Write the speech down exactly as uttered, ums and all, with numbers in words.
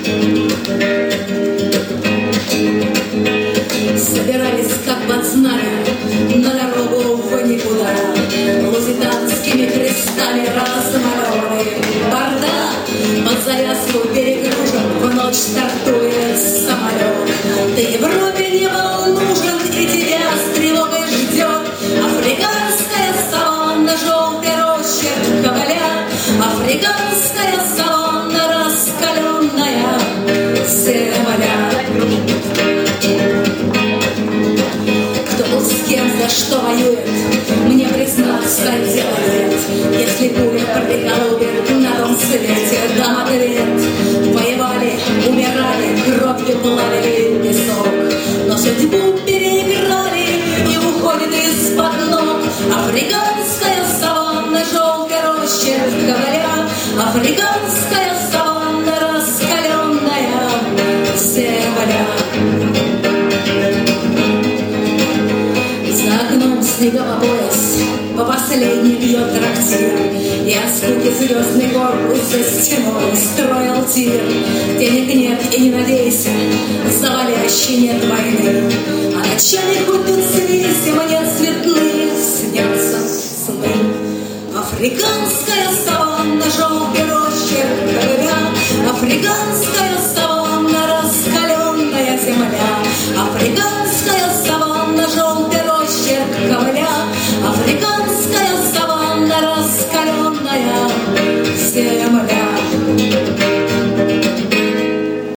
Собирались, как под знамя, на дорогу в никуда. Лузитанскими крестами размалеванный бардак. Под завязку перегружен, в ночь стартует самолет. Ты Европе не был нужен, и тебя с тревогой ждет африканская саванна, желтый росчерк ковыля. Африканская саванна, раскаленная земля. С кем, за что воюет, мне признаться дела нет. Если пуля приколубит на том свете, дам ответ. Воевали, умирали, кровью плавили песок, но судьбу переиграли и уходит из-под ног. Африканская саванна, желтый росчерк ковыля. Африканская саванна, раскаленная земля. За окном снеговый пояс, по последней бьет трактир. Я от скуки звездный корпус за стеной строил тир. Денег нет и не надейся, завалящей нет войны. А ночами хоть тут смейся, мне цветные снятся сны. Африканская саванна, желтый росчерк ковыля. Африканская